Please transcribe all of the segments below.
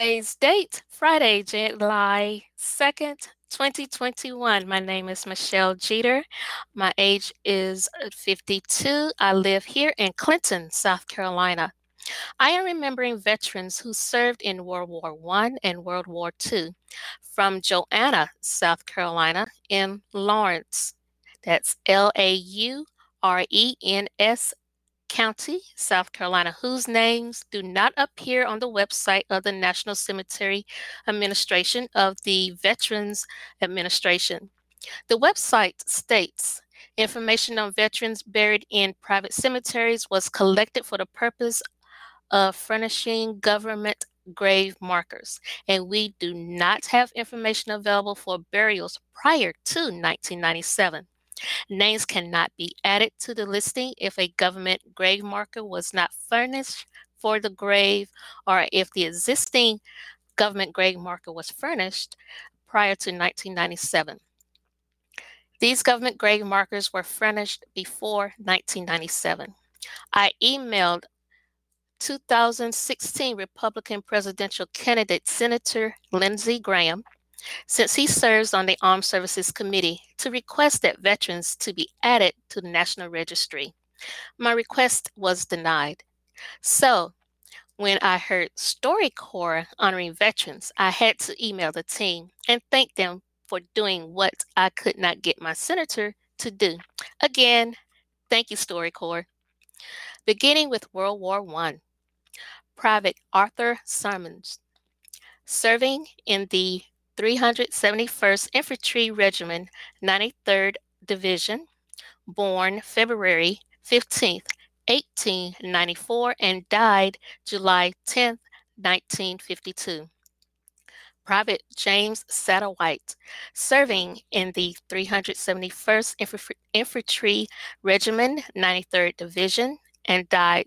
Today's date, Friday, July 2nd, 2021. My name is Michelle Jeter. My age is 52. I live here in Clinton, South Carolina. I am remembering veterans who served in World War I and World War II from Joanna, South Carolina, in Lawrence. That's Laurens County, South Carolina, whose names do not appear on the website of the National Cemetery Administration of the Veterans Administration. The website states information on veterans buried in private cemeteries was collected for the purpose of furnishing government grave markers, and we do not have information available for burials prior to 1997. Names cannot be added to the listing if a government grave marker was not furnished for the grave or if the existing government grave marker was furnished prior to 1997. These government grave markers were furnished before 1997. I emailed 2016 Republican presidential candidate Senator Lindsey Graham, since he serves on the Armed Services Committee, to request that veterans to be added to the National Registry. My request was denied. So, when I heard StoryCorps honoring veterans, I had to email the team and thank them for doing what I could not get my senator to do. Again, thank you, StoryCorps. Beginning with World War I, Private Arthur Simons, serving in the 371st Infantry Regiment, 93rd Division, born February 15th, 1894, and died July 10th, 1952. Private James Satterwhite, serving in the 371st Infantry Regiment, 93rd Division, and died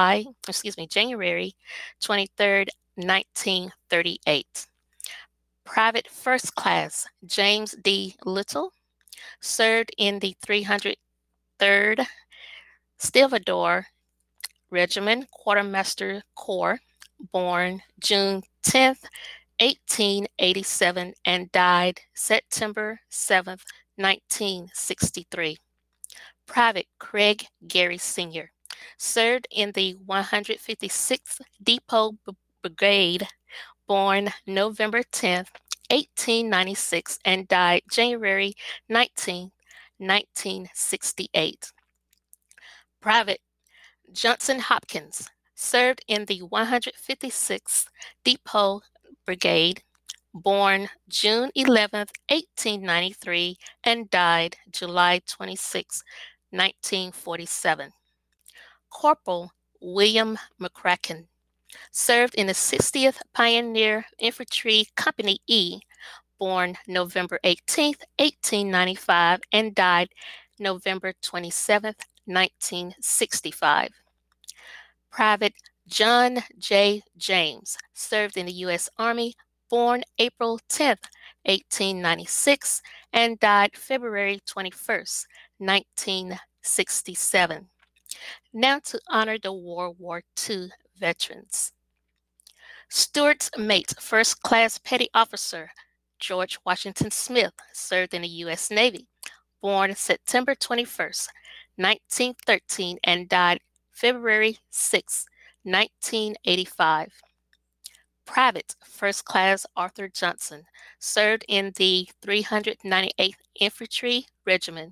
January 23rd, 1938. Private First Class James D. Little, served in the 303rd Stevedore Regiment Quartermaster Corps, born June 10th, 1887, and died September 7th, 1963. Private Craig Gary Sr. served in the 156th Depot Brigade, born November 10th, 1896, and died January 19th, 1968. Private Johnson Hopkins served in the 156th Depot Brigade, born June 11th, 1893, and died July 26th, 1947. Corporal William McCracken served in the 60th Pioneer Infantry Company E, born November 18th, 1895, and died November 27th, 1965. Private John J. James served in the U.S. Army, born April 10th, 1896, and died February 21st, 1967. Now to honor the World War II veterans. Stuart's mate, First Class Petty Officer George Washington Smith, served in the U.S. Navy, born September 21st, 1913, and died February 6th, 1985. Private First Class Arthur Johnson served in the 398th Infantry Regiment,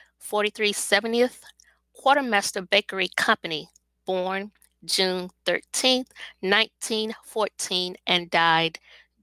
4370th Quartermaster Bakery Company, born June 13th, 1914, and died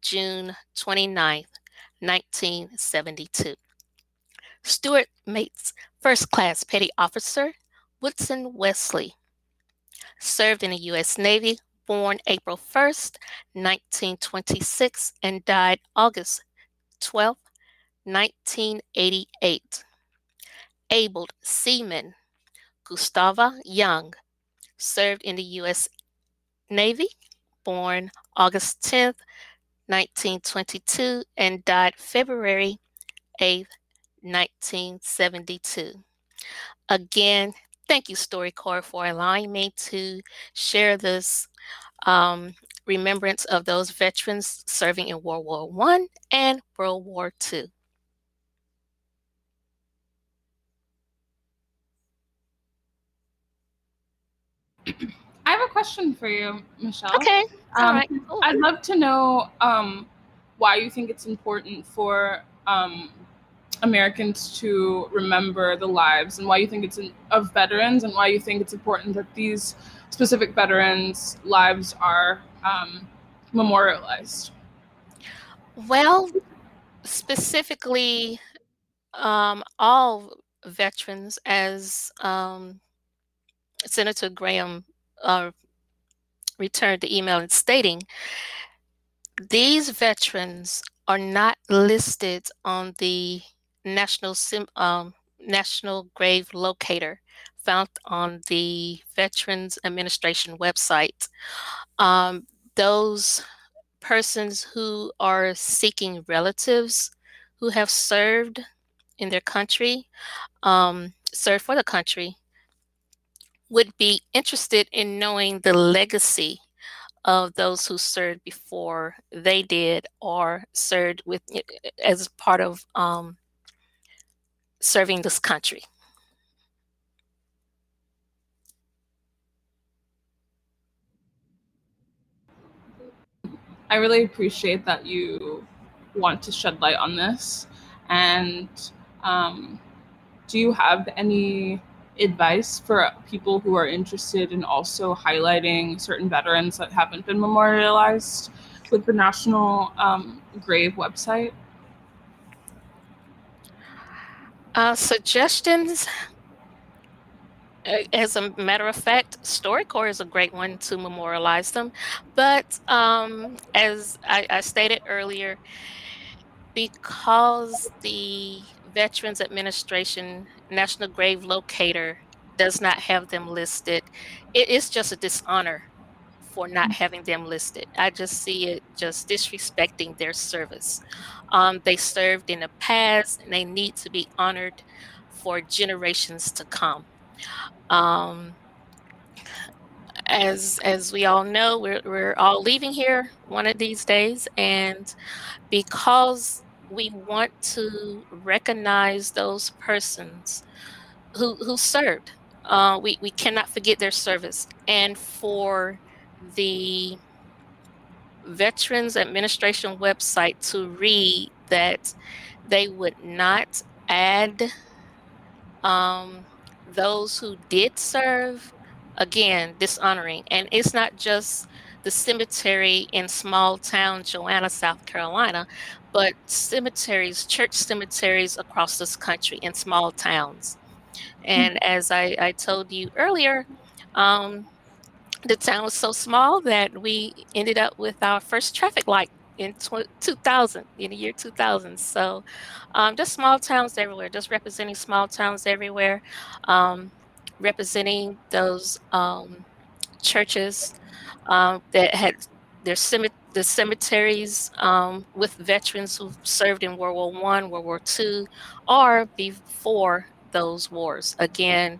June 29th, 1972. Stuart Mates, First Class Petty Officer Woodson Wesley, served in the U.S. Navy, born April 1st, 1926, and died August 12th, 1988. Abled Seaman Gustava Young, served in the U.S. Navy, born August 10th, 1922, and died February 8th, 1972. Again, thank you, StoryCorps, for allowing me to share this um, remembrance of those veterans serving in World War I and World War II. I have a question for you, Michelle. Okay. All right. Cool. I'd love to know why you think it's important for Americans to remember the lives, and why you think it's of veterans, and why you think it's important that these specific veterans' lives are memorialized. Well, specifically, all veterans, as Senator Graham returned the email and stating, these veterans are not listed on the National Grave Locator found on the Veterans Administration website. Those persons who are seeking relatives who have served in their country, served for the country, would be interested in knowing the legacy of those who served before they did, or served with as part of serving this country. I really appreciate that you want to shed light on this. And do you have any advice for people who are interested in also highlighting certain veterans that haven't been memorialized with the National Grave website? Suggestions. As a matter of fact, StoryCorps is a great one to memorialize them. But as I stated earlier, because the Veterans Administration National Grave Locator does not have them listed, it is just a dishonor for not having them listed. I just see it just disrespecting their service. They served in the past, and they need to be honored for generations to come. As we all know, we're all leaving here one of these days, and because we want to recognize those persons who served, we cannot forget their service. And for the Veterans Administration website to read that they would not add those who did serve, again, dishonoring. And it's not just the cemetery in small town Joanna, South Carolina, but cemeteries, church cemeteries across this country in small towns. And as I told you earlier, the town was so small that we ended up with our first traffic light in 2000, in the year 2000. So just small towns everywhere, just representing small towns everywhere, representing those churches that had the cemeteries with veterans who served in World War I, World War II, or before those wars. Again,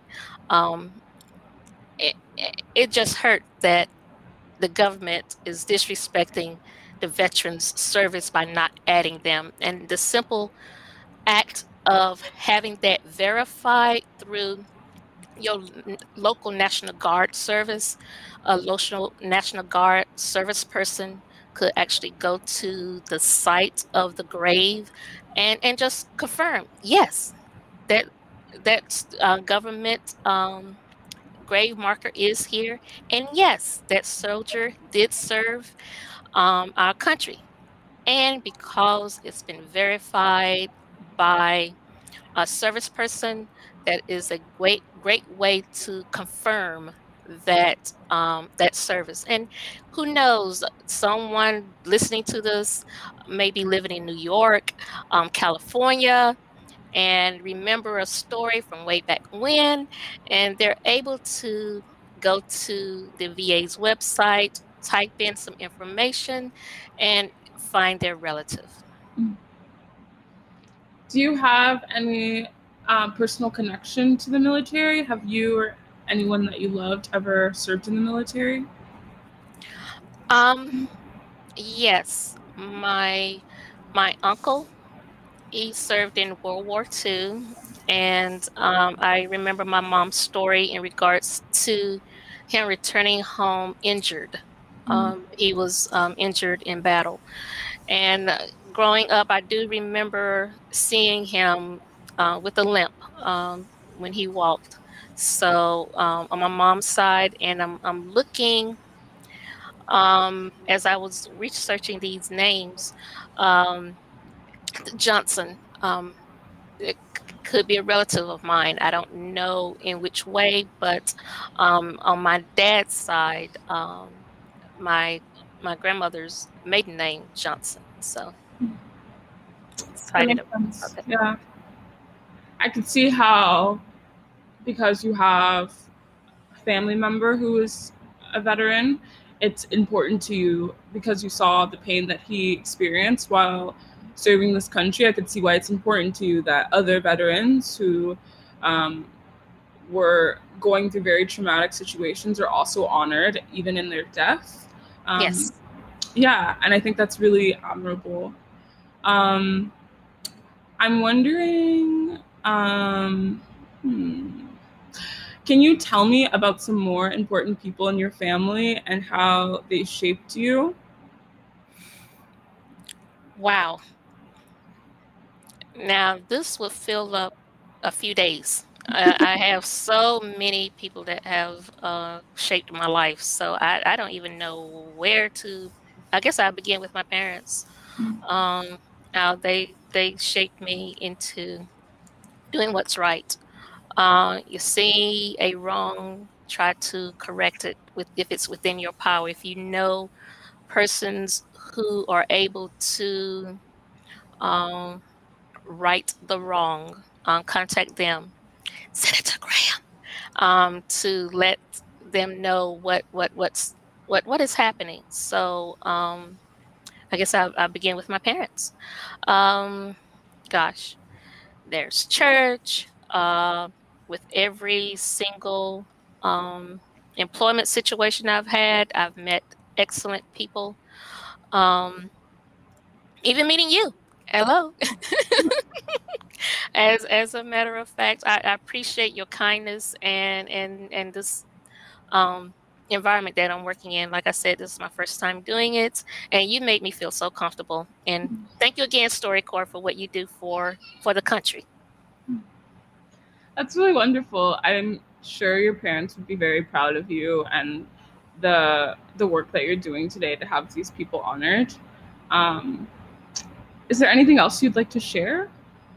it just hurt that the government is disrespecting the veterans' service by not adding them. And the simple act of having that verified through your local National Guard service, a local National Guard service person could actually go to the site of the grave and just confirm, yes, that government grave marker is here, and yes, that soldier did serve our country. And because it's been verified by a service person, that is a great way to confirm that that service. And who knows, someone listening to this may be living in New York, California, and remember a story from way back when, and they're able to go to the VA's website, type in some information, and find their relative. Do you have any personal connection to the military? Have you or anyone that you loved ever served in the military? Um, yes, my uncle, he served in World War II, and I remember my mom's story in regards to him returning home injured. He was injured in battle, and growing up, I do remember seeing him with a limp when he walked. So on my mom's side, and I'm looking as I was researching these names, um, Johnson. It could be a relative of mine. I don't know in which way, but on my dad's side, my my grandmother's maiden name Johnson. So That excited makes about sense. that. Yeah. I could see how, because you have a family member who is a veteran, it's important to you because you saw the pain that he experienced while serving this country. I could see why it's important to you that other veterans who um, were going through very traumatic situations are also honored, even in their death. Um, Yes. yeah, and I think that's really admirable. Um, I'm wondering, hmm, can you tell me about some more important people in your family and how they shaped you? Wow. Now this will fill up a few days. I have so many people that have shaped my life, so I don't even know where to. I guess I'll begin with my parents. Um, how they shaped me into doing what's right. You see a wrong, try to correct it with if it's within your power. If you know persons who are able to um, right the wrong, contact them. Senator Graham, to let them know what is happening. So I guess I begin with my parents. Um, gosh, there's church. With every single um, employment situation I've had, I've met excellent people. Um, even meeting you. Hello. As a matter of fact, I appreciate your kindness and this um environment that I'm working in. Like I said, this is my first time doing it, and you made me feel so comfortable. And thank you again, StoryCorps, for what you do for the country. That's really wonderful. I'm sure your parents would be very proud of you and the work that you're doing today to have these people honored. Um, is there anything else you'd like to share?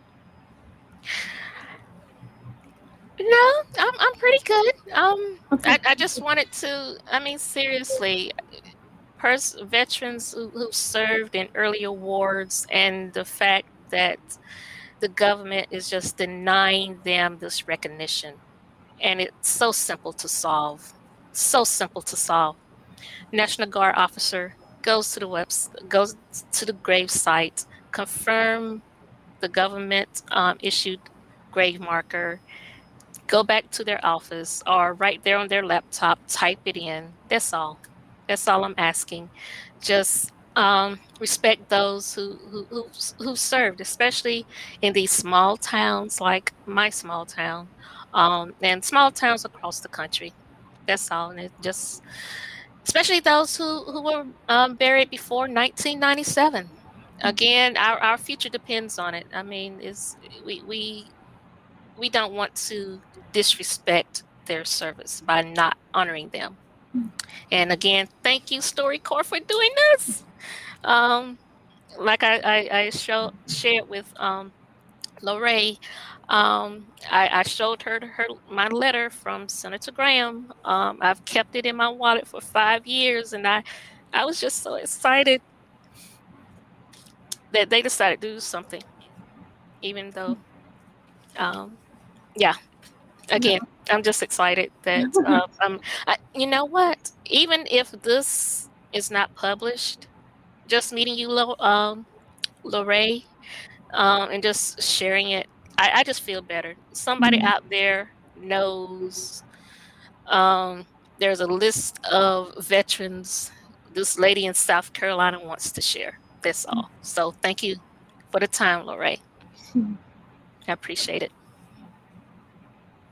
No, I'm pretty good. Okay. I just wanted to. I mean, seriously, veterans who served in earlier wars, and the fact that the government is just denying them this recognition. And it's so simple to solve. So simple to solve. National Guard officer goes to the grave site, confirm the government issued grave marker, go back to their office or right there on their laptop, type it in. That's all. That's all I'm asking. Just respect those who served, especially in these small towns like my small town, and small towns across the country. That's all, and it just especially those who were buried before 1997. Again, our future depends on it. I mean, is we don't want to disrespect their service by not honoring them. And again, thank you, StoryCorps, for doing this. Um, like I shared with Lorraine, I showed her my letter from Senator Graham. I've kept it in my wallet for 5 years, and I was just so excited that they decided to do something, even though, yeah. Yeah. Again, I'm just excited that you know what? Even if this is not published, just meeting you, Lorraine, and just sharing it, I just feel better. Somebody out there knows there's a list of veterans this lady in South Carolina wants to share. That's all. So thank you for the time, Lorraine. I appreciate it.